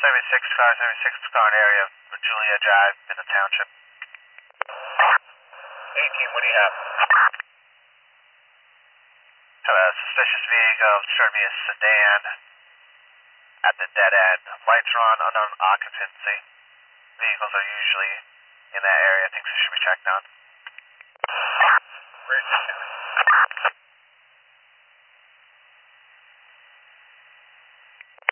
car area of Julia Drive in the township. 18, what do you have? Have a suspicious vehicle, showed me a sedan at the dead end. Lights are on, unknown occupancy. Vehicles are usually in that area. I think this should be checked on.